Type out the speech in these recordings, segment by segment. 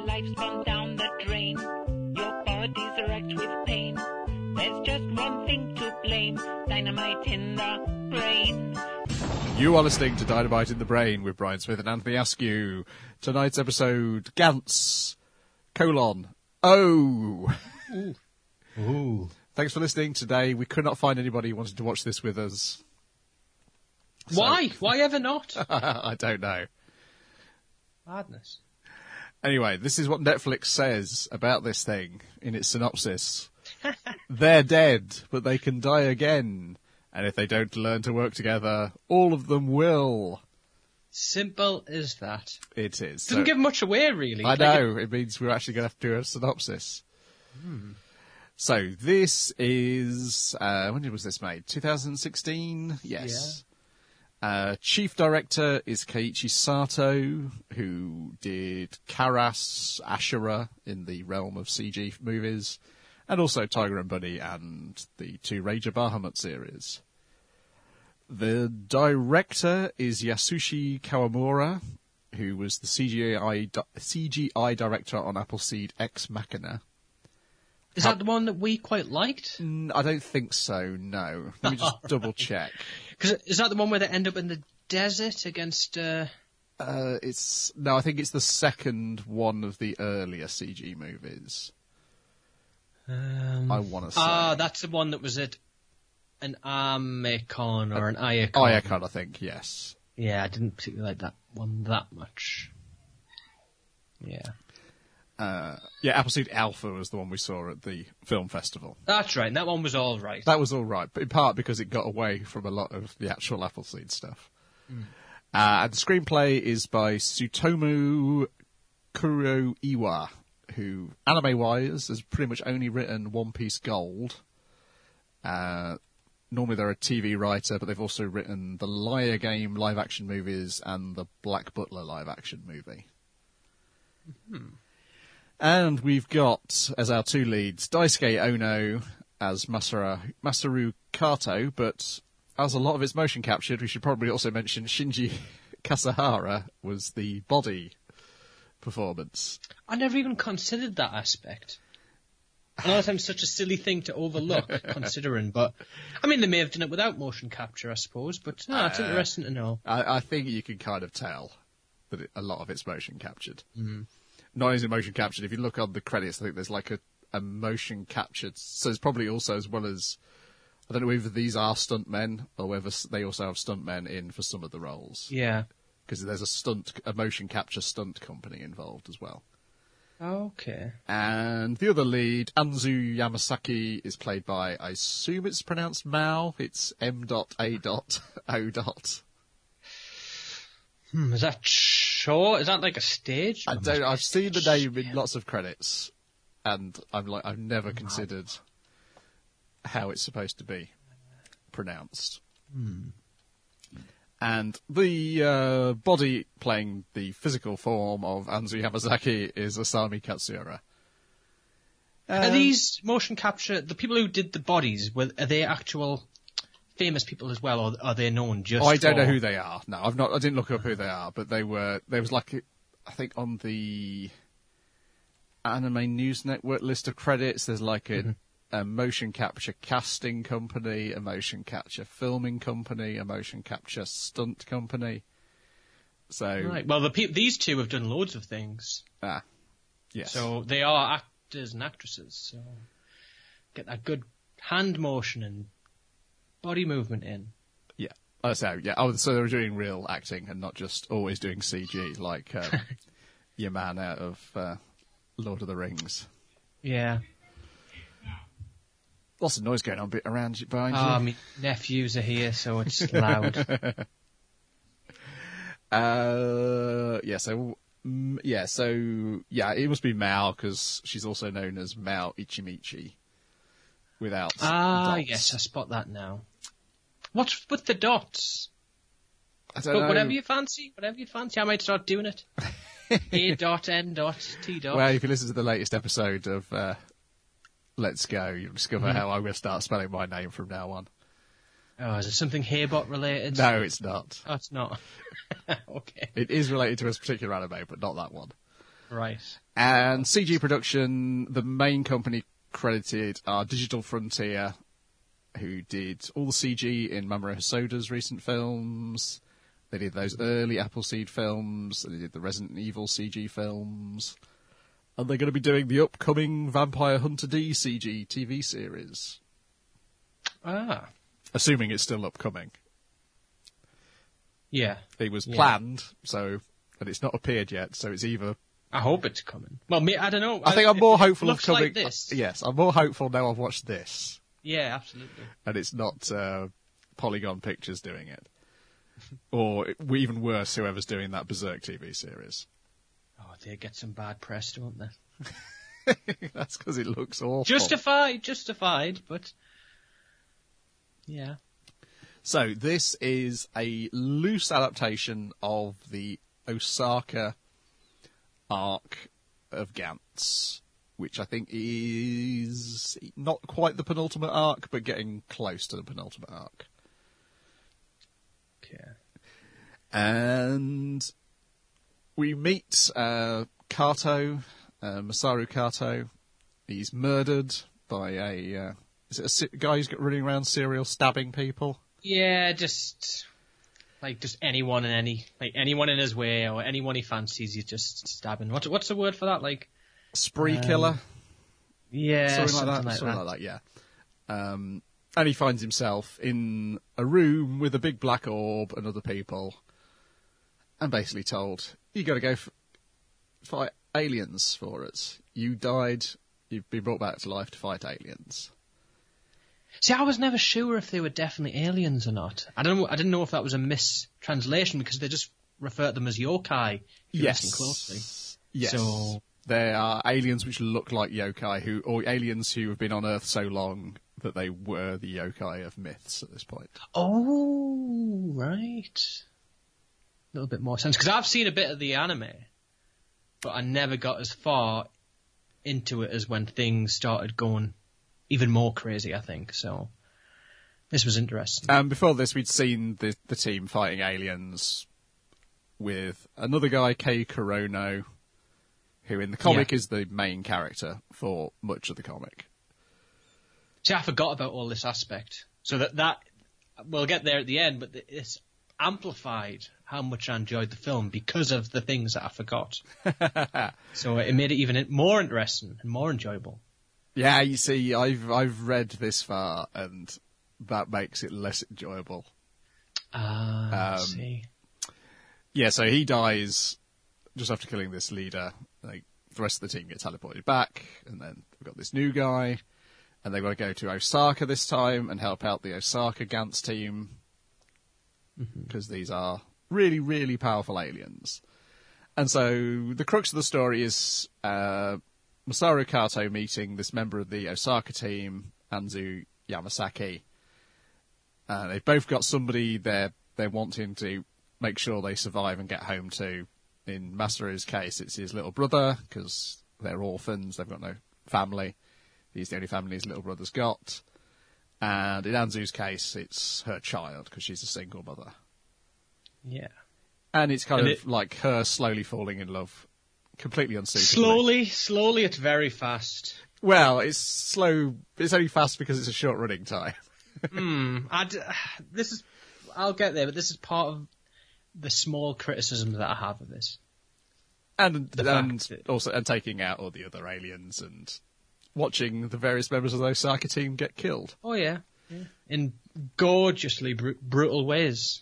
life's gone down the drain. Your body's wrecked with pain. There's just one thing to blame. Dynamite in the brain. You are listening to Dynamite in the Brain with Brian Smith and Anthony Askew. Tonight's episode, Gantz, : Oh. Ooh. Thanks for listening today. We could not find anybody who wanted to watch this with us. So, Why? Why ever not? I don't know. Madness. Anyway, this is what Netflix says about this thing in its synopsis. They're dead, but they can die again. And if they don't learn to work together, all of them will. Simple as that. It is. Doesn't give much away, really. I know. It means we're actually going to have to do a synopsis. So this is... when was this made? 2016? Yes. Yeah. Chief director is Keiichi Sato, who did Karas, Ashura in the realm of CG movies, and also Tiger and Bunny and the two Ranger Bahamut series. The director is Yasushi Kawamura, who was the CGI director on Appleseed Ex Machina. Is that the one that we quite liked? I don't think so, no. Let me just double check. Is that the one where they end up in the desert against... No, I think it's the second one of the earlier CG movies. I want to say. That's the one that was at an Amicon or an Iacon. Iacon, I think, yes. Yeah, I didn't particularly like that one that much. Yeah. Appleseed Alpha was the one we saw at the film festival. That's right, and that one was all right. That was all right, but in part because it got away from a lot of the actual Appleseed stuff. And the screenplay is by Tsutomu Kuroiwa, who, anime-wise, has pretty much only written One Piece Gold. Normally they're a TV writer, but they've also written the Liar Game live-action movies and the Black Butler live-action movie. And we've got, as our two leads, Daisuke Ono as Masaru Kato, but as a lot of it's motion captured, we should probably also mention Shinji Kasahara was the body performance. I never even considered that aspect. I know that sounds such a silly thing to overlook, considering, but... I mean, they may have done it without motion capture, I suppose, but no, it's interesting to know. I think you can kind of tell that a lot of it's motion captured. Not only is it motion captured, if you look on the credits, I think there's like a motion captured... So it's probably also as well as... I don't know whether these are stuntmen or whether they also have stuntmen in for some of the roles. Yeah. Because there's a motion capture stunt company involved as well. Okay. And the other lead, Anzu Yamasaki, is played by, I assume it's pronounced Mao. It's M.A.O. Is that sure? Is that like a stage? I don't know. I've seen the name in lots of credits, and I've never considered how it's supposed to be pronounced. And the body playing the physical form of Anzu Yamasaki is Asami Katsura. Are these motion capture, the people who did the bodies, are they actual famous people as well, or are they known just I don't know who they are. No, I didn't look up who they are, but there was like, I think on the Anime News Network list of credits, there's like a motion capture casting company, a motion capture filming company, a motion capture stunt company. So right. Well, these two have done loads of things. Yes. So they are actors and actresses. So get that good hand motion and body movement in. Yeah. So they were doing real acting and not just always doing CG like your man out of Lord of the Rings. Yeah. Lots of noise going on behind you. My nephews are here, so it's loud. It must be Mao, because she's also known as Mao Ichimichi. Without dots. Yes, I spot that now. What's with the dots? I don't know. Whatever you fancy, I might start doing it. A dot, N dot, T dot. Well, if you listen to the latest episode of Let's Go, you'll discover how I'm going to start spelling my name from now on. Oh, is it something Hairbot related? No, it's not. Oh, it's not. Okay. It is related to a particular anime, but not that one. Right. And CG production, the main company credited are Digital Frontier, who did all the CG in Mamoru Hosoda's recent films. They did those early Appleseed films. They did the Resident Evil CG films. And they're going to be doing the upcoming Vampire Hunter D CG TV series. Ah. Assuming it's still upcoming. Yeah. It was planned, but it's not appeared yet, so it's either... I hope it's coming. Well, I don't know. I think I'm more hopeful of coming... Like this. Yes, I'm more hopeful now I've watched this. Yeah, absolutely. And it's not Polygon Pictures doing it. Or, even worse, whoever's doing that Berserk TV series. Oh, they get some bad press, don't they? That's because it looks awful. Justified, but... Yeah. So, this is a loose adaptation of the Osaka arc of Gantz, which I think is not quite the penultimate arc, but getting close to the penultimate arc. Okay. And we meet Kato, Masaru Kato. He's murdered by is it a guy who's running around serial stabbing people? Yeah, just anyone anyone in his way or anyone he fancies, he's just stabbing. What's the word for that? Like spree killer? Yeah, something like that. Yeah. And he finds himself in a room with a big black orb and other people, and basically told, "You got to go fight aliens for us. You died. You've been brought back to life to fight aliens." See, I was never sure if they were definitely aliens or not. I didn't know if that was a mistranslation because they just refer to them as yokai. Yes. Closely. Yes. So they are aliens which look like yokai, or aliens who have been on Earth so long that they were the yokai of myths at this point. Oh, right. A little bit more sense because I've seen a bit of the anime, but I never got as far into it as when things started going even more crazy, I think. So this was interesting. Before this, we'd seen the team fighting aliens with another guy, Kei Kurono, who in the comic is the main character for much of the comic. See, I forgot about all this aspect. So that we'll get there at the end, but it's amplified how much I enjoyed the film because of the things that I forgot. So it made it even more interesting and more enjoyable. Yeah, you see, I've read this far, and that makes it less enjoyable. I see. Yeah, so he dies just after killing this leader. Like, the rest of the team get teleported back, and then we've got this new guy, and they've got to go to Osaka this time and help out the Osaka Gantz team, because these are really, really powerful aliens. And so the crux of the story is Masaru Kato meeting this member of the Osaka team, Anzu Yamasaki. They've both got somebody they're wanting to make sure they survive and get home to. In Masaru's case, it's his little brother, because they're orphans, they've got no family. He's the only family his little brother's got. And in Anzu's case, it's her child, because she's a single mother. Yeah. And it's kind of like her slowly falling in love, completely unsuitably. Slowly, it's very fast. Well, it's slow. It's only fast because it's a short running time. I'll get there, but this is part of the small criticism that I have of this. And taking out all the other aliens and watching the various members of the Osaka team get killed. Oh yeah. In gorgeously brutal ways.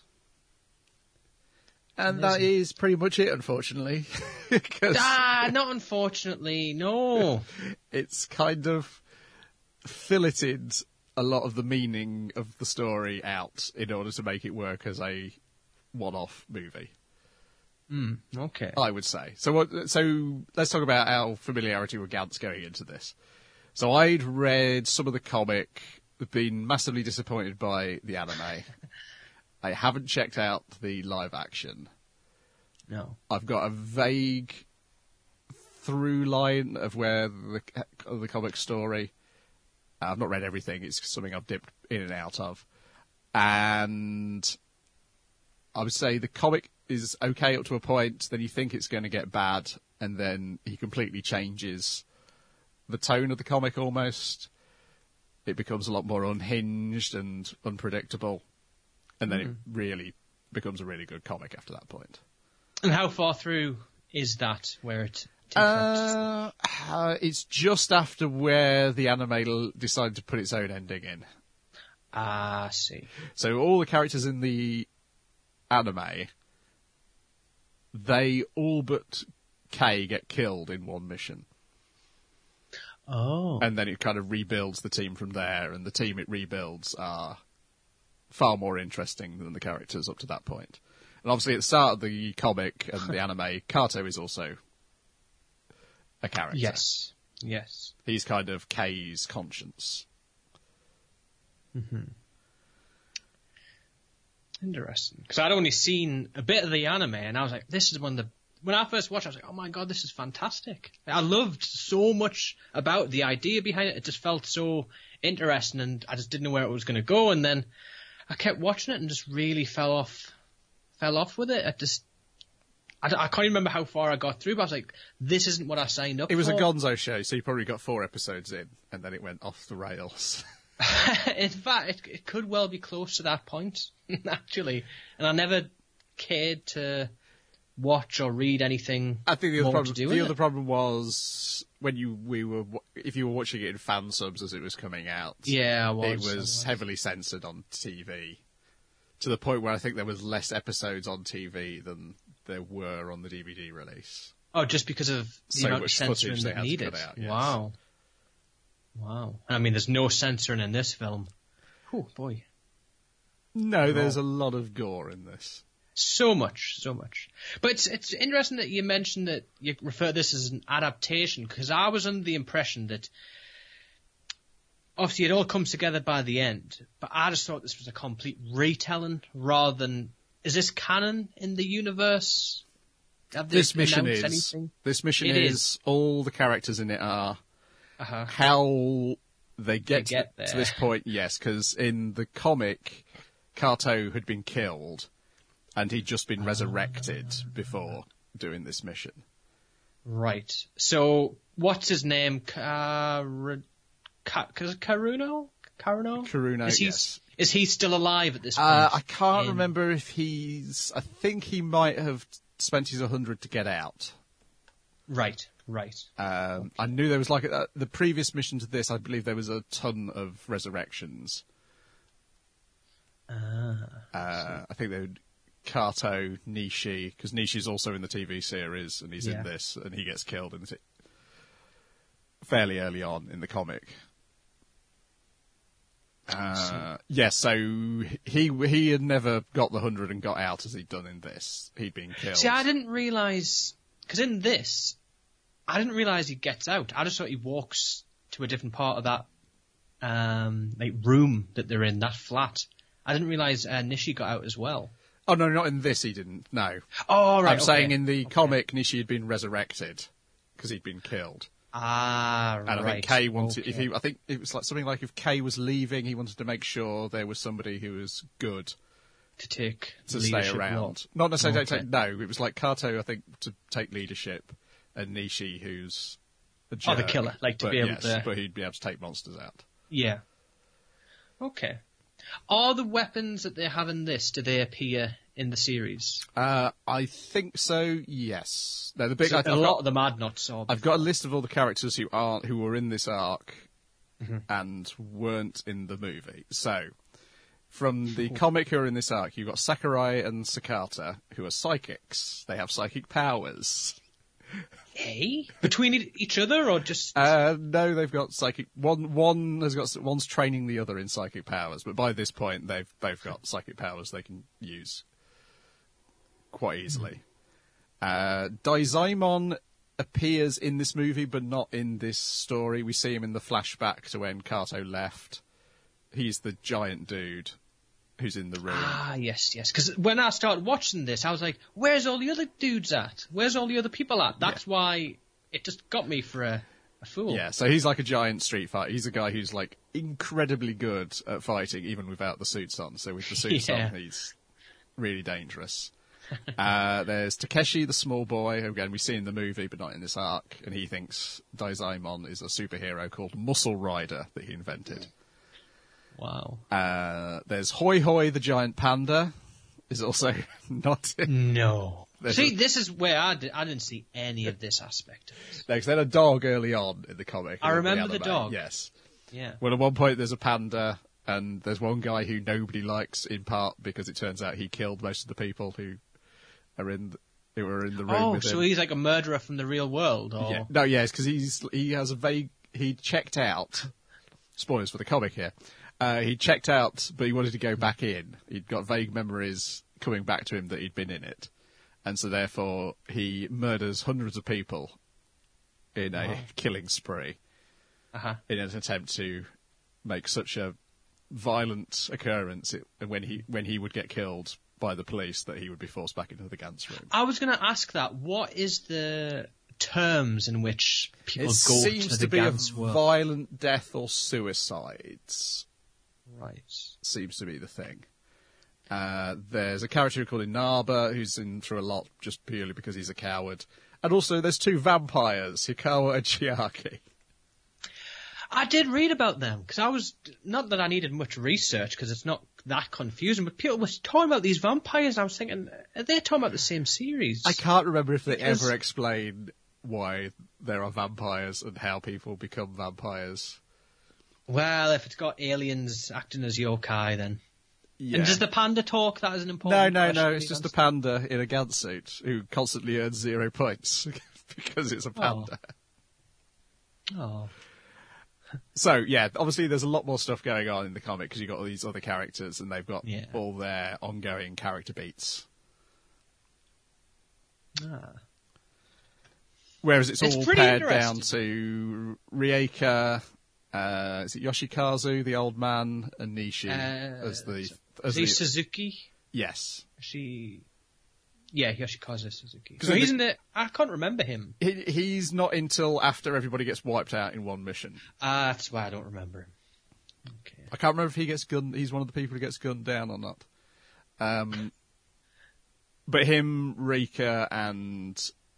And that is pretty much it, unfortunately. Not unfortunately, no. It's kind of filleted a lot of the meaning of the story out in order to make it work as a one-off movie. Okay. I would say. So let's talk about our familiarity with Gantz going into this. So I'd read some of the comic, been massively disappointed by the anime. I haven't checked out the live action. No. I've got a vague through line of where the comic story. I've not read everything. It's something I've dipped in and out of. And I would say the comic is okay up to a point, then you think it's going to get bad, and then he completely changes the tone of the comic almost. It becomes a lot more unhinged and unpredictable, and then it really becomes a really good comic after that point. And how far through is that where it it's just after where the anime decided to put its own ending in. Ah, I see. So all the characters in the anime, they all but Kay get killed in one mission. Oh. And then it kind of rebuilds the team from there, and the team it rebuilds are far more interesting than the characters up to that point. And obviously at the start of the comic and the anime, Kato is also a character. Yes. Yes. He's kind of Kay's conscience. Mm-hmm. Interesting. Because I'd only seen a bit of the anime, and I was like, this is when I first watched it, I was like, oh my god, this is fantastic. I loved so much about the idea behind it. It just felt so interesting, and I just didn't know where it was going to go. And then I kept watching it and just really fell off with it. I can't even remember how far I got through, but I was like, this isn't what I signed up for. It was a Gonzo show, so you probably got 4 episodes in, and then it went off the rails. In fact, it could well be close to that point, actually. And I never cared to watch or read anything. I think the other problem was when if you were watching it in fan subs as it was coming out. Yeah, it was heavily censored on TV, to the point where I think there was less episodes on TV than there were on the DVD release. Oh, just because of the amount of censoring that needed. Yes. Wow. I mean, there's no censoring in this film. Oh boy. No, there's a lot of gore in this. So much. But it's interesting that you mentioned that you refer to this as an adaptation, because I was under the impression that obviously it all comes together by the end, but I just thought this was a complete retelling rather than, is this canon in the universe? This mission is all the characters in it are. How they get to this point, yes, because in the comic, Kato had been killed, and he'd just been resurrected before doing this mission. Right. So, what's his name? Karuno? Yes. Is he still alive at this point? I can't remember if I think he might have spent his 100 to get out. Right. I knew there was the previous mission to this, I believe there was a ton of resurrections. I think they would Kato, Nishi, because Nishi's also in the TV series, and he's in this, and he gets killed fairly early on in the comic. So he had never got the 100 and got out as he'd done in this. He'd been killed. See, I didn't realise, because in this, I didn't realise he gets out. I just thought he walks to a different part of that room that they're in, that flat. I didn't realise Nishi got out as well. Oh, no, not in this he didn't, no. Oh, right, I'm saying in the comic, Nishi had been resurrected because he'd been killed. Ah, right. And I think Kay wanted, I think it was something like if Kay was leaving, he wanted to make sure there was somebody who was good to stay around. Not necessarily it was like Kato, I think, to take leadership, and Nishi, who's a jerk. Oh, the killer, to be able to... but he'd be able to take monsters out. Yeah. Okay. Are the weapons that they have in this, do they appear in the series? I think so, yes. No, a lot of them I'd not saw before. I've got a list of all the characters who were in this arc and weren't in the movie. So, from the comic who are in this arc, you've got Sakurai and Sakata, who are psychics. They have psychic powers. Hey? Between each other, or just... No, they've got psychic... One's training the other in psychic powers, but by this point, they've both got psychic powers they can use quite easily. Daizaimon appears in this movie, but not in this story. We see him in the flashback to when Kato left. He's the giant dude who's in the room. Ah, yes. Because when I started watching this, I was like, where's all the other dudes at? Where's all the other people at? That's why it just got me for a fool. Yeah, so he's like a giant street fighter. He's a guy who's like incredibly good at fighting, even without the suits on. So with the suits on, he's really dangerous. There's Takeshi, the small boy, who again we see in the movie but not in this arc, and he thinks Daisaimon is a superhero called Muscle Rider that he invented. Wow. There's Hoi Hoi, the giant panda, is also not in. No. See, this is where I didn't see any of this aspect of it. No, 'cause they had a dog early on in the comic. I remember the dog. Yes. Yeah. Well, at one point there's a panda, and there's one guy who nobody likes, in part because it turns out he killed most of the people who were in the room with him. So he's like a murderer from the real world, or? Yeah. No, yes, because he checked out. Spoilers for the comic here. He checked out, but he wanted to go back in. He'd got vague memories coming back to him that he'd been in it. And so therefore he murders hundreds of people in a killing spree in an attempt to make such a violent occurrence when he would get killed by the police that he would be forced back into the Gantz room. I was going to ask that. What is the terms in which people It go seems to to the be Gantz a world? violent death or suicides. Right. Seems to be the thing. There's a character called Inaba who's in through a lot just purely because he's a coward. And also there's two vampires, Hikawa and Chiaki. I did read about them, because I was, not that I needed much research, because it's not that confusing, but people were talking about these vampires, and I was thinking, are they talking about the same series? I can't remember if they ever explain why there are vampires and how people become vampires. Well, if it's got aliens acting as yokai, then. Yeah. And does the panda talk? That is an important question. No, it's just a panda in a Gantz suit who constantly earns 0 points because it's a panda. Oh. So, yeah, obviously there's a lot more stuff going on in the comic because you've got all these other characters and they've got all their ongoing character beats. Whereas it's all pared down to Rieka, is it Yoshikazu, the old man, and Nishi as the... Is he Suzuki? Yes. Yeah, Yoshikazu Suzuki. So he's in the... I can't remember him. He's not until after everybody gets wiped out in one mission. That's why I don't remember him. Okay. I can't remember if he gets gunned... He's one of the people who gets gunned down or not. But him, Rika, and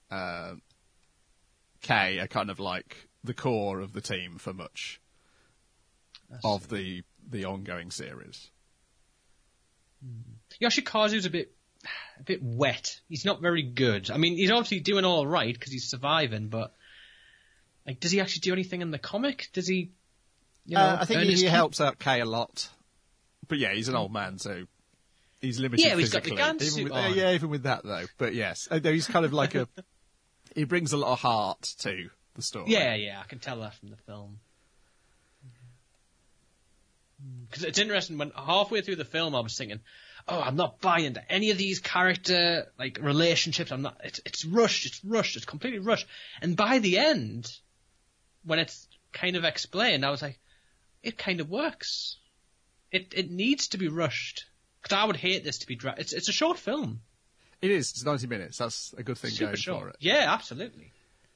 Kay are kind of like the core of the team for much of the ongoing series. Yoshikazu's a bit wet. He's not very good. I mean, he's obviously doing all right because he's surviving, but like, does he actually do anything in the comic? Does he? I think he helps out Kay a lot. But yeah, he's an old man, so he's limited physically. He's got the Gantz suit on. Yeah, even with that though. But yes, he's kind of like he brings a lot of heart to the story. Yeah, I can tell that from the film. Because it's interesting, when halfway through the film I was thinking, I'm not buying into any of these character like relationships. I'm not. It's rushed. It's completely rushed. And by the end, when it's kind of explained, I was like, it kind of works. It needs to be rushed, because I would hate this to be it's a short film. It is. It's 90 minutes. That's a good thing Super going short. for it. Yeah, absolutely.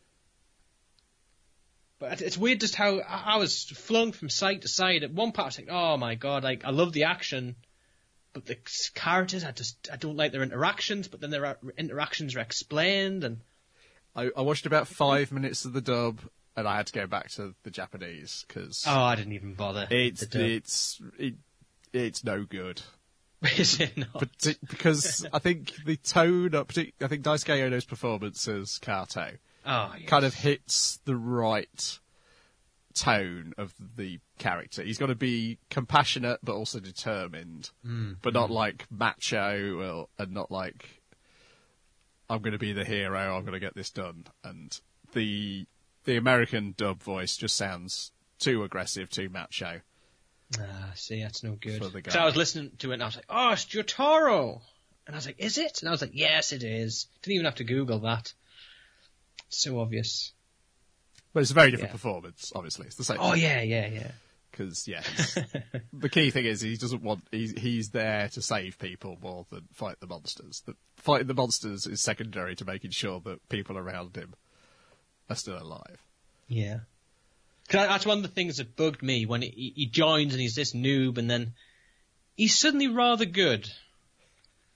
But it's weird just how I was flung from side to side. At one part I was like, oh my god, like, I love the action, but the characters, I don't like their interactions, but then their interactions are explained. And I watched about 5 minutes of the dub, and I had to go back to the Japanese, because... Oh, I didn't even bother. It's no good. Is it not? Because I think the tone, I think Daisuke Ono's performance as Kato kind of hits the right tone of the character. He's got to be compassionate but also determined, but not like macho and not like, I'm going to be the hero, I'm going to get this done. And the American dub voice just sounds too aggressive, too macho. See, that's no good. So I was listening to it and I was like, oh, it's Jotaro. And I was like, is it? And I was like, yes, it is. Didn't even have to Google that. It's so obvious. But it's a very different performance, obviously. It's the same. Oh, yeah. Because, the key thing is he's there to save people more than fight the monsters. Fighting the monsters is secondary to making sure that people around him are still alive. Yeah. Cause that's one of the things that bugged me when he joins and he's this noob, and then he's suddenly rather good.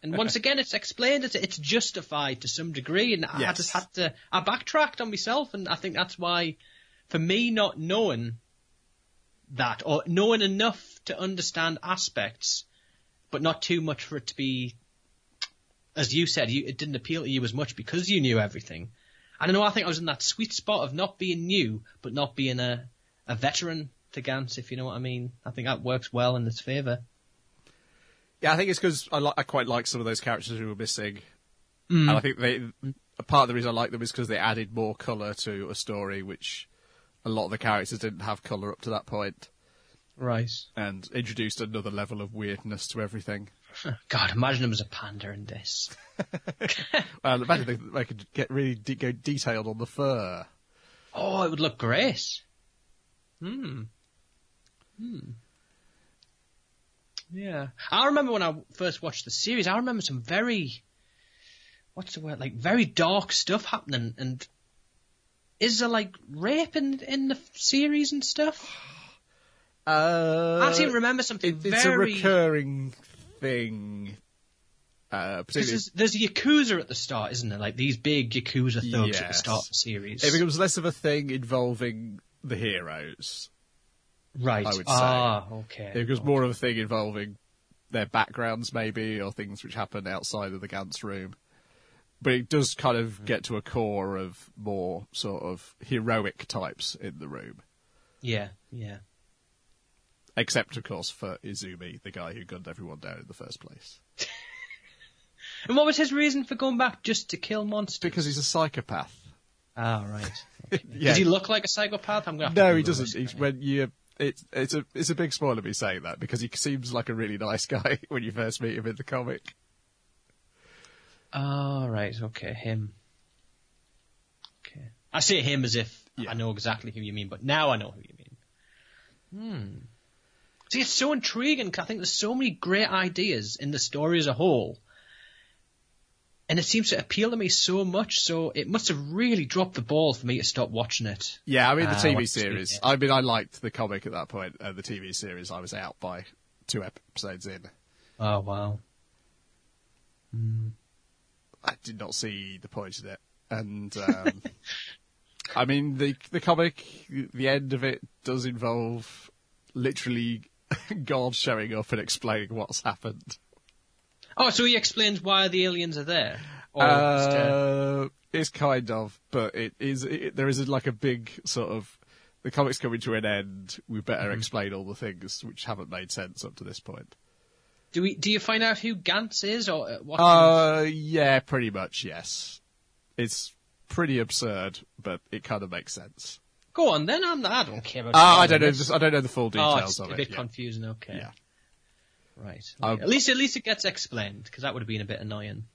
And once again, it's explained, it's justified to some degree, and I just I backtracked on myself, and I think that's why, for me, not knowing that, or knowing enough to understand aspects, but not too much for it to be, as you said, it didn't appeal to you as much because you knew everything. I don't know, I think I was in that sweet spot of not being new, but not being a veteran to Gantz, if you know what I mean. I think that works well in its favour. Yeah, I think it's because I quite like some of those characters who were missing. And I think a part of the reason I like them is because they added more colour to a story, which a lot of the characters didn't have colour up to that point. Right. And introduced another level of weirdness to everything. God, imagine him as a panda in this. Well, imagine they could get really go detailed on the fur. Oh, it would look great. Yeah. I remember when I first watched the series, I remember some very dark stuff happening, and is there like rape in the series and stuff? I seem to remember something it's a recurring thing. There's a Yakuza at the start, isn't there? Like these big Yakuza thugs at the start of the series. It becomes less of a thing involving the heroes. Right. I would say. Ah, okay. It becomes more of a thing involving their backgrounds, maybe, or things which happen outside of the Gantz room. But it does kind of get to a core of more sort of heroic types in the room. Yeah, yeah. Except, of course, for Izumi, the guy who gunned everyone down in the first place. And what was his reason for going back? Just to kill monsters? Because he's a psychopath. Ah, right. Okay. Yeah. Does he look like a psychopath? No, he doesn't. It's a big spoiler me saying that, because he seems like a really nice guy when you first meet him in the comic. Oh, right. Okay, him. Okay. I say him as if I know exactly who you mean, but now I know who you mean. See, it's so intriguing, because I think there's so many great ideas in the story as a whole. And it seems to appeal to me so much, so it must have really dropped the ball for me to stop watching it. Yeah, I mean, the TV series. I mean, I liked the comic at that point. The TV series, I was out by 2 episodes in. Oh, wow. I did not see the point in it. And, I mean, the comic, the end of it does involve literally God showing up and explaining what's happened. Oh, so he explains why the aliens are there? It's kind of, but there is like a big sort of, the comic's coming to an end, we better explain all the things which haven't made sense up to this point. Do you find out who Gantz is, or what? Yeah, pretty much, yes. It's pretty absurd, but it kind of makes sense. Go on, then. I don't care about. I don't know the full details of it. It's a bit confusing. Okay. Yeah. Right. Okay. At least it gets explained, because that would have been a bit annoying.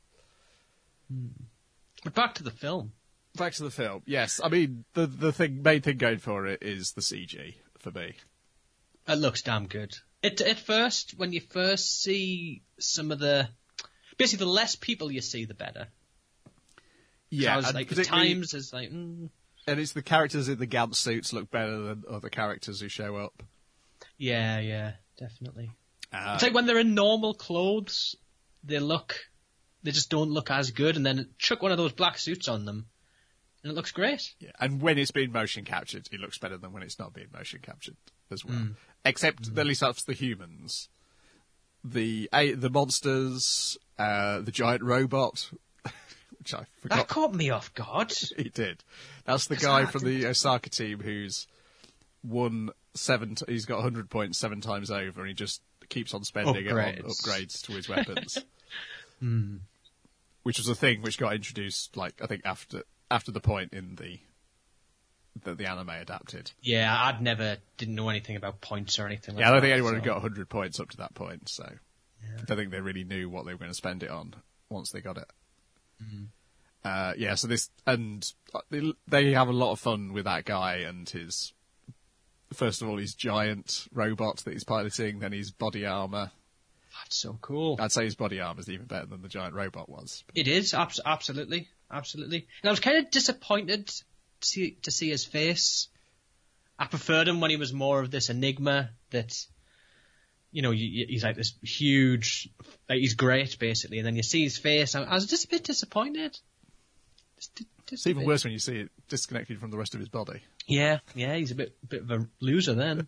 But back to the film. Back to the film. Yes, I mean the main thing going for it is the CG for me. It looks damn good. At first, when you first see some of basically the less people you see, the better. Yeah, so like the times is like. And it's the characters in the Gantz suits look better than other characters who show up. Yeah, definitely. It's like when they're in normal clothes, they just don't look as good, and then chuck one of those black suits on them, and it looks great. Yeah, and when it's been motion captured, it looks better than when it's not being motion captured as well. Except, at least that's the humans. The monsters, the giant robot, which I forgot. That caught me off guard. It did. That's the guy from the Osaka team who's won he's got 100 points 7 times over, and he just keeps on spending it on upgrades to his weapons. Which was a thing which got introduced, like, I think after the point in the anime adapted. Yeah, didn't know anything about points or anything like that. Yeah, I don't think anyone had got 100 points up to that point, so I don't think they really knew what they were going to spend it on once they got it. So they have a lot of fun with that guy and first of all, his giant robot that he's piloting, then his body armour. That's so cool. I'd say his body armour is even better than the giant robot was. It is, absolutely. And I was kind of disappointed to see his face. I preferred him when he was more of this enigma that he's like this huge, like he's great basically, and then you see his face. I was just a bit disappointed. It's even worse when you see it disconnected from the rest of his body. Yeah, he's a bit of a loser then.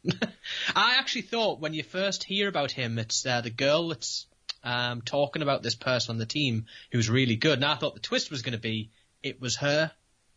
I actually thought when you first hear about him, it's the girl that's talking about this person on the team who's really good, and I thought the twist was going to be it was her.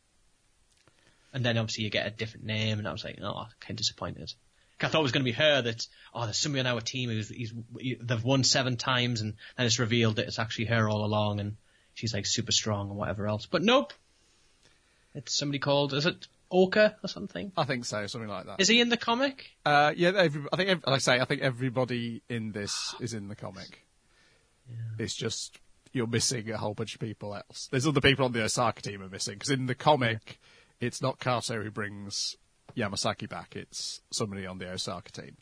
And then obviously you get a different name, and I was like, oh, kind of disappointed. I thought it was going to be her that, there's somebody on our team they've won 7 times, and then it's revealed that it's actually her all along, and she's like super strong and whatever else. But nope. It's somebody called, is it Oka or something? I think so, something like that. Is he in the comic? I think everybody in this is in the comic. Yeah. It's just, you're missing a whole bunch of people else. There's other people on the Osaka team are missing, because in the comic, it's not Kato who brings Yamasaki back, it's somebody on the Osaka team.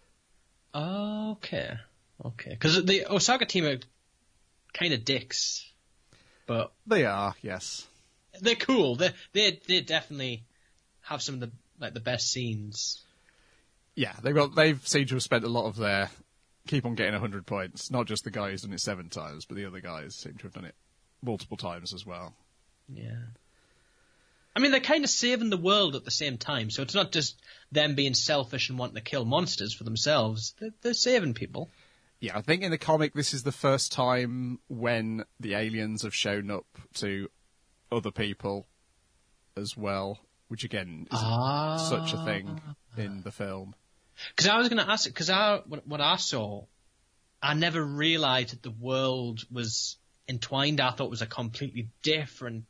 Okay. Because the Osaka team are kind of dicks, but they are, yes. They're cool. They definitely have some of the best scenes. Yeah, they've seemed to have spent a lot of their keep on getting 100 points. Not just the guy who's done it 7 times, but the other guys seem to have done it multiple times as well. Yeah. I mean, they're kind of saving the world at the same time, so it's not just them being selfish and wanting to kill monsters for themselves. They're saving people. Yeah, I think in the comic this is the first time when the aliens have shown up to other people as well, which again isn't such a thing in the film. Because I was going to ask, because what I saw, I never realised that the world was entwined. I thought it was a completely different,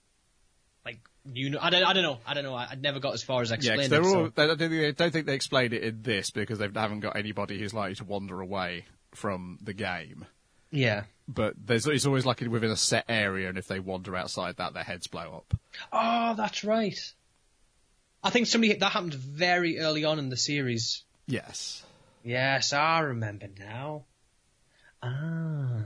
I don't know. I never got as far as explaining it. I don't think they explained it in this because they haven't got anybody who's likely to wander away from the game. Yeah. But it's always like within a set area, and if they wander outside that, their heads blow up. Oh, that's right. I think that happened very early on in the series. Yes. Yes, I remember now. I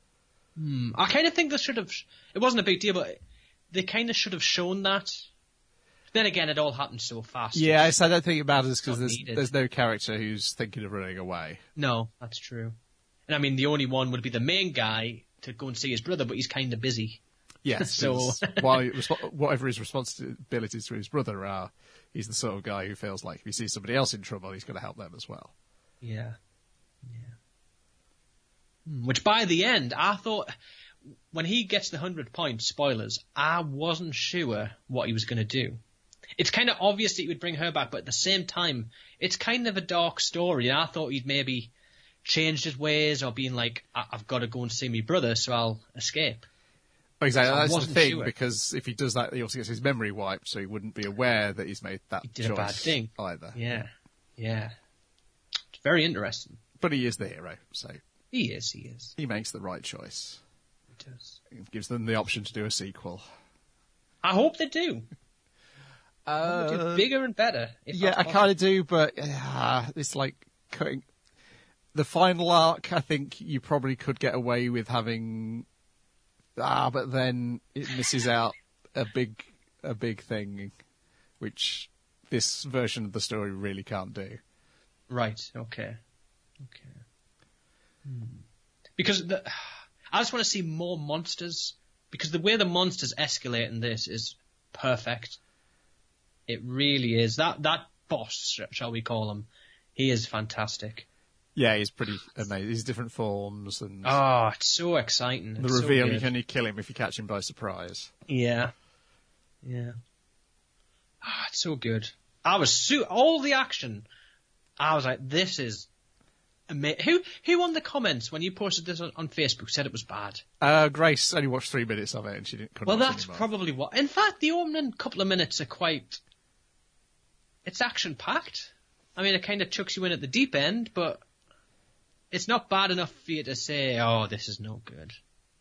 kind of think they should have... It wasn't a big deal, but they kind of should have shown that. Then again, it all happened so fast. Yeah, I don't think it matters because there's no character who's thinking of running away. No, that's true. And I mean, the only one would be the main guy to go and see his brother, but he's kind of busy. Yes, so whatever his responsibilities to his brother are, he's the sort of guy who feels like if he sees somebody else in trouble, he's going to help them as well. Yeah. Which by the end, I thought, when he gets the 100 points, spoilers, I wasn't sure what he was going to do. It's kind of obvious that he would bring her back, but at the same time, it's kind of a dark story, and I thought he'd maybe changed his ways or been like, I've got to go and see my brother, so I'll escape. Exactly, that's the thing, because if he does that, he also gets his memory wiped, so he wouldn't be aware that he's made that choice a bad thing either. Yeah. It's very interesting. But he is the hero, so... He is. He makes the right choice. He does. It gives them the option to do a sequel. I hope they do. Do bigger and better. I kind of do, but it's like cutting... The final arc, I think you probably could get away with having... but then it misses out a big thing, which this version of the story really can't do. Right, okay. Because I just want to see more monsters, because the way the monsters escalate in this is perfect. It really is. That boss, shall we call him, he is fantastic. Yeah, he's pretty amazing. He's different forms and... Oh, it's so exciting. The reveal, you can only kill him if you catch him by surprise. Yeah. It's so good. All the action, I was like, this is amazing. Who on the comments when you posted this on Facebook said it was bad? Grace only watched 3 minutes of it and she couldn't Well, watch that's anymore. probably what... In fact, the opening couple of minutes are quite... It's action-packed. I mean, it kind of chucks you in at the deep end, but... It's not bad enough for you to say, oh, this is no good.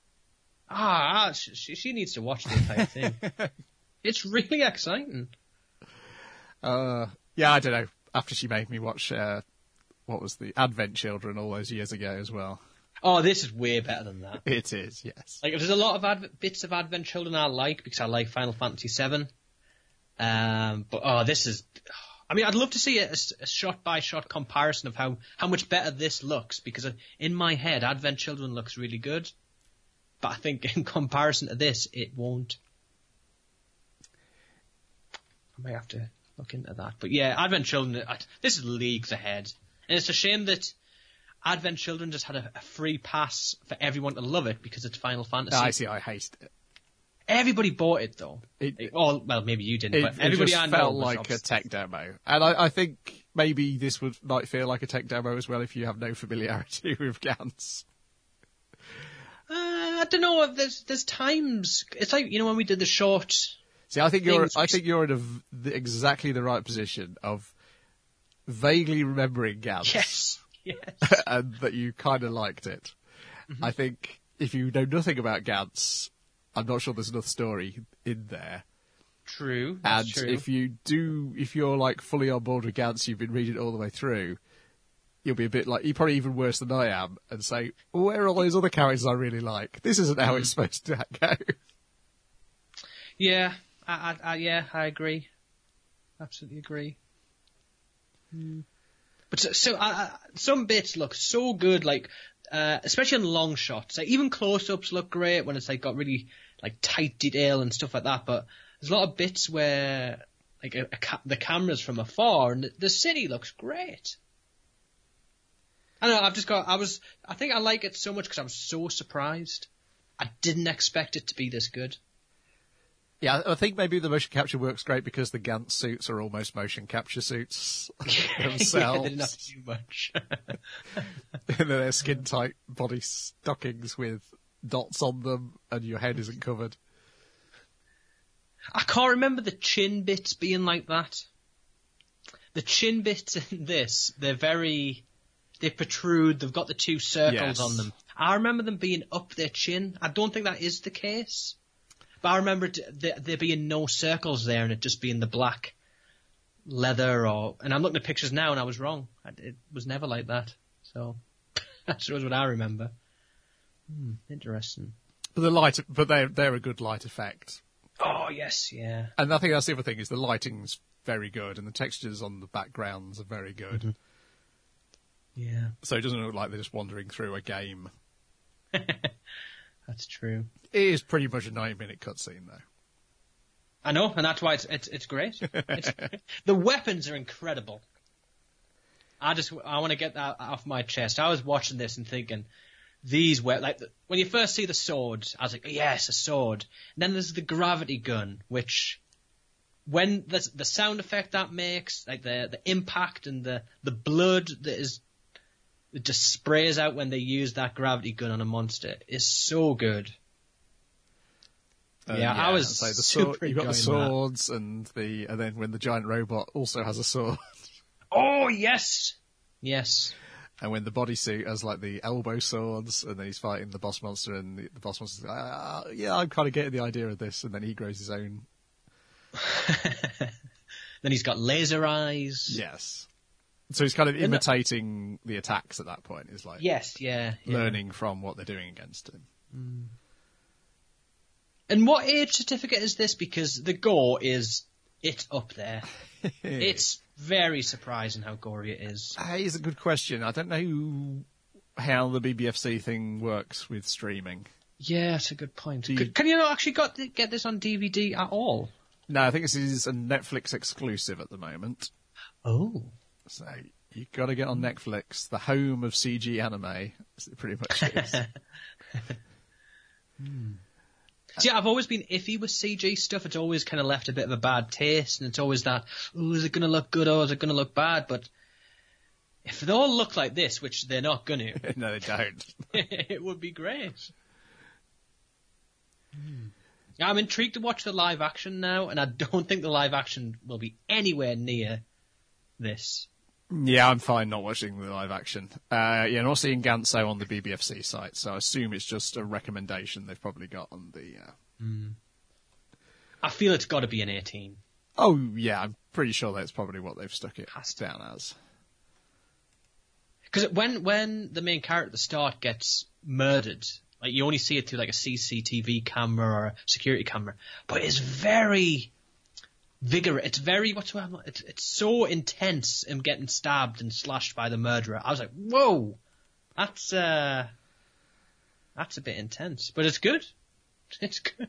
She needs to watch the entire thing. It's really exciting. I don't know. After she made me watch, what was the Advent Children all those years ago as well. Oh, this is way better than that. It is, yes. Like, there's a lot of bits of Advent Children I like, because I like Final Fantasy VII. But this is... I mean, I'd love to see a shot-by-shot comparison of how much better this looks, because in my head, Advent Children looks really good, but I think in comparison to this, it won't. I may have to look into that. But yeah, Advent Children, this is leagues ahead. And it's a shame that Advent Children just had a free pass for everyone to love it because it's Final Fantasy. I see, I hate it. Everybody bought it, though. Well, maybe you didn't, but everybody I know felt like a tech demo. And I think maybe this might feel like a tech demo as well if you have no familiarity with GANTS. I don't know. There's times. It's like, when we did the short. See, I think you're in exactly the right position of vaguely remembering GANTS. Yes. And that you kind of liked it. Mm-hmm. I think if you know nothing about GANTS, I'm not sure there's enough story in there. True. And true. if you're like fully on board with GANTS, you've been reading it all the way through, you'll be a bit like, you're probably even worse than I am, and say, where are all those other characters I really like? This isn't how it's supposed to go. Yeah, I agree. Absolutely agree. But some bits look so good, like, especially in long shots. Like, even close-ups look great when it's like got really like tight detail and stuff like that. But there's a lot of bits where like the camera's from afar and the city looks great. I don't know. I think I like it so much because I was so surprised. I didn't expect it to be this good. Yeah, I think maybe the motion capture works great because the Gantz suits are almost motion capture suits themselves. Yeah, they didn't have to do much. They're skin-tight body stockings with dots on them, and your head isn't covered. I can't remember the chin bits being like that. The chin bits in this, they protrude, they've got the two circles on them. I remember them being up their chin. I don't think that is the case. But I remember there being no circles there and it just being the black leather and I'm looking at pictures now and I was wrong. It was never like that. So that shows what I remember. Interesting. But they're a good light effect. Oh, yes, yeah. And I think that's the other thing is the lighting's very good and the textures on the backgrounds are very good. Mm-hmm. Yeah. So it doesn't look like they're just wandering through a game. That's true. It is pretty much a 90-minute cutscene, though. I know, and that's why it's great. The weapons are incredible. I want to get that off my chest. I was watching this and thinking, when you first see the sword, I was like, yes, a sword. And then there's the gravity gun, which, when the sound effect that makes, like the impact and the blood it just sprays out when they use that gravity gun on a monster is so good. I was super you've got the enjoying swords and then when the giant robot also has a sword. Oh yes. And when the bodysuit has like the elbow swords, and then he's fighting the boss monster, and the boss monster's like, yeah, I'm kind of getting the idea of this, and then he grows his own. Then he's got laser eyes. Yes. So he's kind of imitating the attacks at that point. Is like learning from what they're doing against him. Mm. And what age certificate is this? Because the gore it's up there. It's very surprising how gory it is. It's a good question. I don't know how the BBFC thing works with streaming. Yeah, that's a good point. Can you not actually get this on DVD at all? No, I think this is a Netflix exclusive at the moment. Oh. So you've got to get on Netflix, the home of CG anime, as it pretty much is. See, I've always been iffy with CG stuff. It's always kind of left a bit of a bad taste, and it's always that, is it going to look good or is it going to look bad? But if they all look like this, which they're not going to. No, they don't. It would be great. I'm intrigued to watch the live action now, and I don't think the live action will be anywhere near this. Yeah, I'm fine not watching the live action. Not seeing Ganso on the BBFC site, so I assume it's just a recommendation they've probably got on the... I feel it's got to be an 18. Oh, yeah, I'm pretty sure that's probably what they've stuck it down as. Because when the main character at the start gets murdered, like you only see it through like a CCTV camera or a security camera, but it's very... vigorous. It's very, it's so intense in getting stabbed and slashed by the murderer. I was like, whoa, that's a bit intense, but it's good. It's good.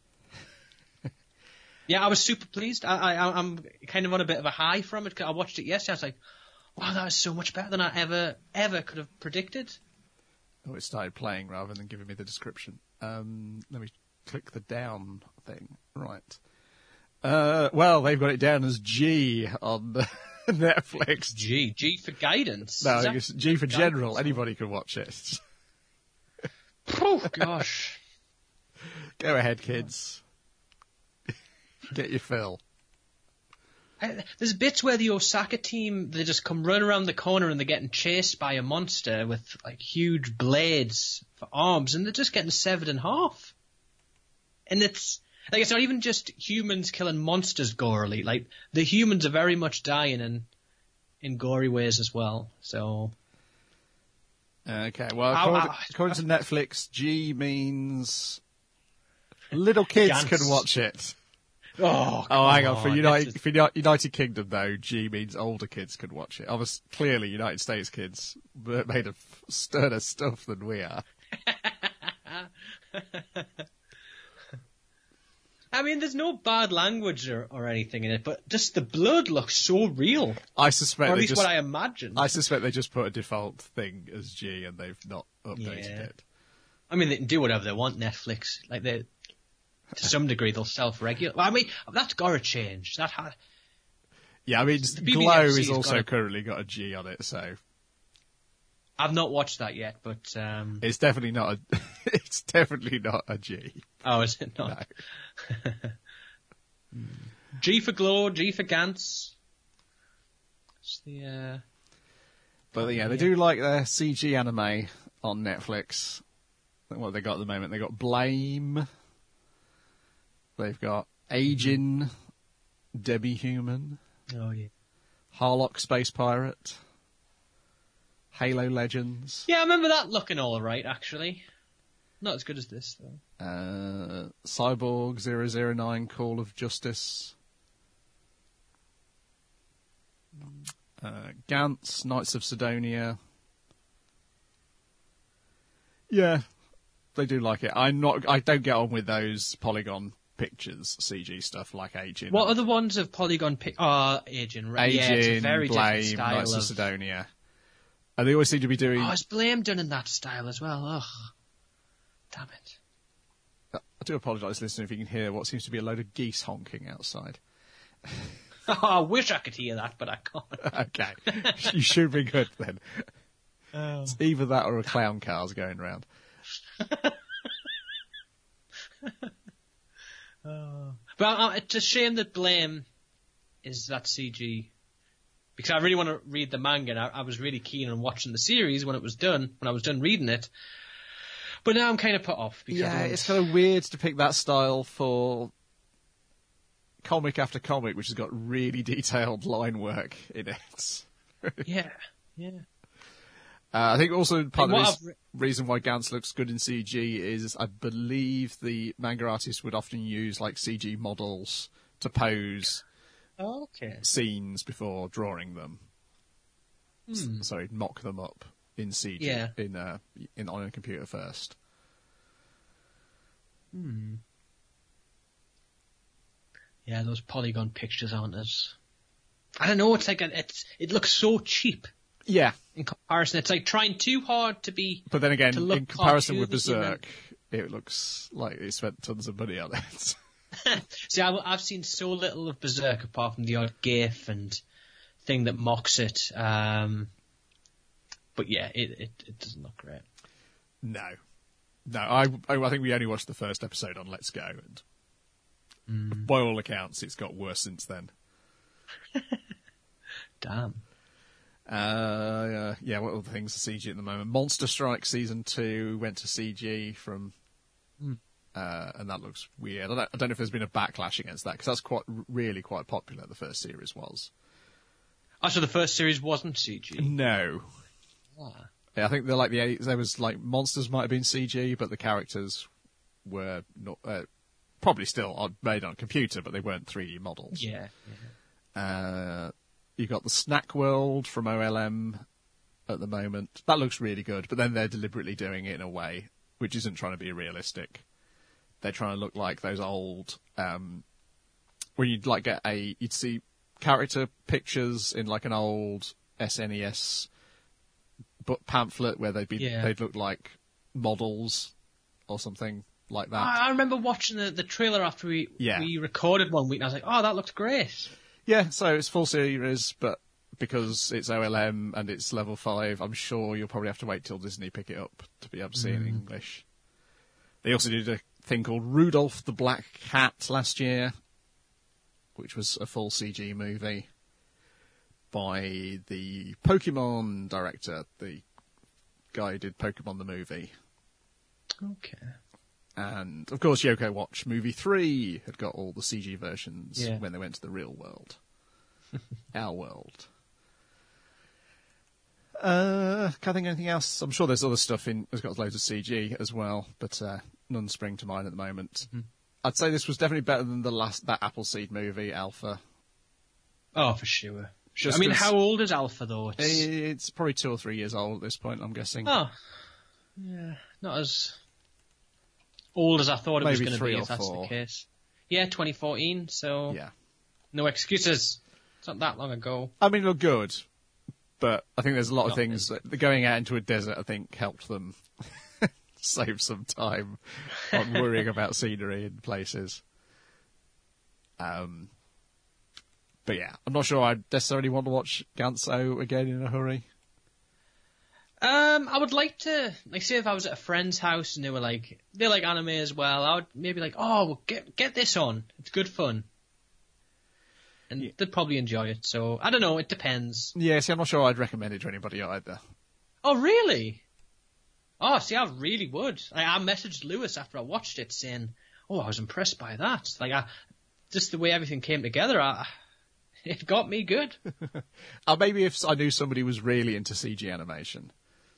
Yeah, I was super pleased. I'm kind of on a bit of a high from it. I watched it yesterday. I was like, wow, that was so much better than I ever could have predicted. Oh, it started playing rather than giving me the description. Let me click the down thing. Right. Well, they've got it down as G on Netflix. G for guidance. No, I guess G for general. Anybody can watch it. Oh, gosh. Go ahead, kids. Get your fill. There's bits where the Osaka team, they just come running around the corner and they're getting chased by a monster with like huge blades for arms, and they're just getting severed in half. And it's not even just humans killing monsters gorily. Like, the humans are very much dying in gory ways as well. So. Okay, well, according to Netflix, G means little kids can watch it. Oh, hang on. For United Kingdom, though, G means older kids can watch it. Obviously, clearly, United States kids are made of sterner stuff than we are. I mean, there's no bad language or anything in it, but just the blood looks so real. I suspect, or at least what I imagined. I suspect they just put a default thing as G and they've not updated it. I mean, they can do whatever they want, Netflix. Like, to some degree, they'll self-regulate. Well, I mean, that's got to change. Yeah, I mean, Glow is also currently got a G on it, so. I've not watched that yet, but it's definitely not a. It's definitely not a G. Oh, is it not? No. G for Glow, G for Gantz. It's the. But yeah, they do like their CG anime on Netflix. What they got at the moment? They got Blame. They've got Agin, Debbie Human. Oh yeah. Harlock Space Pirate. Halo Legends. Yeah, I remember that looking all right, actually. Not as good as this, though. Cyborg 009 Call of Justice. Gantz, Knights of Sidonia. Yeah, they do like it. I don't get on with those polygon pictures, CG stuff like Agin. What are the ones of polygon Agin, right? Agin, yeah, it's a very Blame, different style Knights of Sidonia. And they always seem to be doing. Oh, is Blame done in that style as well? Ugh. Damn it. I do apologise, listener, if you can hear what seems to be a load of geese honking outside. Oh, I wish I could hear that, but I can't. Okay. You should be good then. Oh. It's either that or a clown car's going round. But it's a shame that Blame is that CG. Because I really want to read the manga, and I was really keen on watching the series when I was done reading it. But now I'm kind of put off. Because it's kind of weird to pick that style for comic after comic, which has got really detailed line work in it. Yeah. I think also part of the reason why Gantz looks good in CG is I believe the manga artists would often use like CG models to pose scenes before drawing them. Sorry, mock them up in CG on a computer first. Yeah, those polygon pictures aren't as. I don't know. It's like it looks so cheap. Yeah. In comparison, it's like trying too hard to be. But then again, in comparison with Berserk, it looks like they spent tons of money on it. See, I've seen so little of Berserk apart from the odd GIF and thing that mocks it. But yeah, it doesn't look great. No, I think we only watched the first episode on Let's Go, and by all accounts, it's got worse since then. Damn. Yeah, what other things are CG at the moment? Monster Strike Season 2 went to CG from... and that looks weird. I don't know if there's been a backlash against that, because that's really quite popular, the first series was. Oh, so the first series wasn't CG? No. Yeah, I think there was like monsters might have been CG, but the characters were not probably still made on a computer, but they weren't 3D models. Yeah. You got the Snack World from OLM at the moment. That looks really good, but then they're deliberately doing it in a way which isn't trying to be realistic. They're trying to look like those old, when you'd like you'd see character pictures in like an old SNES book pamphlet where they'd look like models or something like that. I remember watching the trailer after we recorded one week, and I was like, oh, that looks great. Yeah, so it's full series, but because it's OLM and it's level 5, I'm sure you'll probably have to wait till Disney pick it up to be able to see it in English. They also did a thing called Rudolph the Black Cat last year, which was a full CG movie by the Pokemon director, the guy who did Pokemon the movie. Okay. And, of course, Yoko Watch Movie 3 had got all the CG versions when they went to the real world. Our world. Can't think of anything else. I'm sure there's other stuff that's got loads of CG as well, but none spring to mind at the moment. Mm-hmm. I'd say this was definitely better than that Appleseed movie, Alpha. Oh, for sure. I mean, how old is Alpha, though? It's probably 2 or 3 years old at this point, I'm guessing. Oh. Yeah, not as old as I thought it was going to be, if that's the case. Yeah, 2014, so no excuses. It's not that long ago. I mean, look good, but I think there's a lot of things that going out into a desert, I think, helped them save some time on worrying about scenery in places. But yeah, I'm not sure I necessarily want to watch Ganso again in a hurry. I would like to, say if I was at a friend's house and they like anime as well, I would maybe well, get this on. It's good fun. And they'd probably enjoy it, so I don't know, it depends. Yeah, see, I'm not sure I'd recommend it to anybody either. Oh, really? Oh, see, I really would. I messaged Lewis after I watched it saying, oh, I was impressed by that. Just the way everything came together, it got me good. Maybe if I knew somebody was really into CG animation.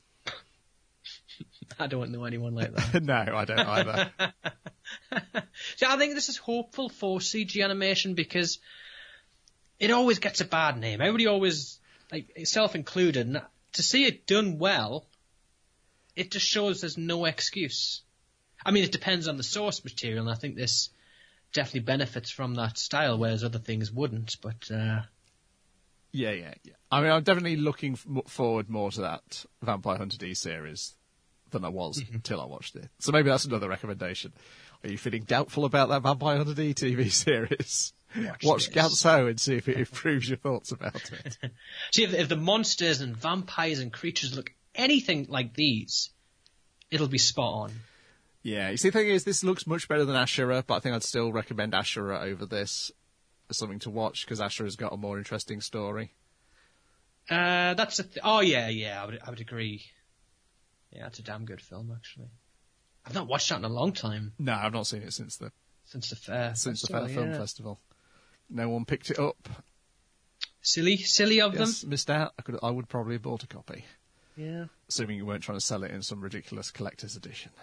I don't know anyone like that. No, I don't either. See, I think this is hopeful for CG animation because it always gets a bad name. Everybody always, self included, and to see it done well, it just shows there's no excuse. I mean, it depends on the source material, and I think this definitely benefits from that style, whereas other things wouldn't, but... Yeah. I mean, I'm definitely looking forward more to that Vampire Hunter D series than I was until I watched it. So maybe that's another recommendation. Are you feeling doubtful about that Vampire Hunter D TV series? Watch Ganso and see if it improves your thoughts about it. See, if the monsters and vampires and creatures look anything like these, it'll be spot on. Yeah, you see, the thing is, this looks much better than Ashura, but I think I'd still recommend Ashura over this as something to watch, because Ashura's got a more interesting story. That's I would agree. Yeah, it's a damn good film, actually. I've not watched that in a long time. No, I've not seen it since the Fair Film Festival. No one picked it up. Silly of them. Missed out. I would probably have bought a copy. Yeah. Assuming you weren't trying to sell it in some ridiculous collector's edition.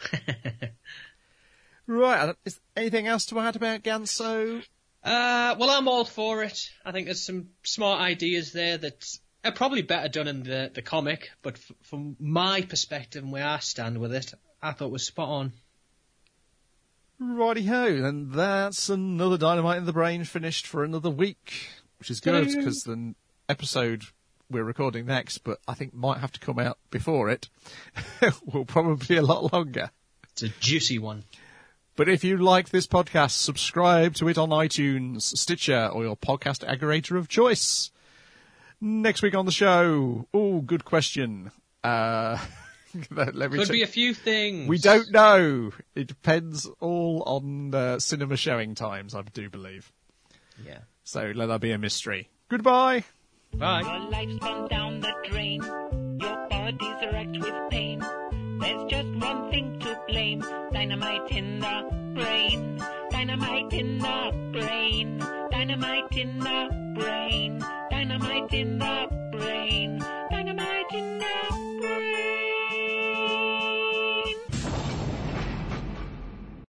Right. Is anything else to add about Ganso? Well, I'm all for it. I think there's some smart ideas there that are probably better done in the comic, but from my perspective and where I stand with it, I thought it was spot on. Righty-ho, and that's another Dynamite in the Brain finished for another week, which is good, because the episode we're recording next, but I think might have to come out before it, will probably be a lot longer. It's a juicy one. But if you like this podcast, subscribe to it on iTunes, Stitcher, or your podcast aggregator of choice. Next week on the show, good question. Could be a few things. We don't know. It depends all on cinema showing times, I do believe. Yeah. So let that be a mystery. Goodbye. Bye. Your life's gone down the drain. Your body's wrecked with pain. There's just one thing to blame. Dynamite in the brain. Dynamite in the brain. Dynamite in the brain. Dynamite in the brain. Dynamite in the brain.